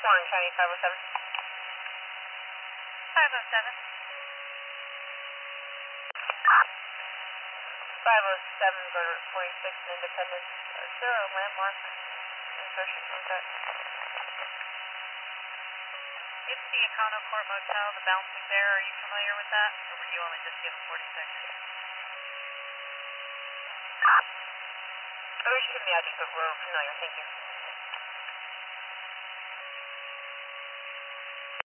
Morning, Chinese 507. 507. 507, go to 46 and Independence. Is there a landmark associated with that? It's the Econo Court Motel, the Bouncing Bear. Are you familiar with that? Or were you only just given 46? I wish you give me the address, but we're familiar. Thank you.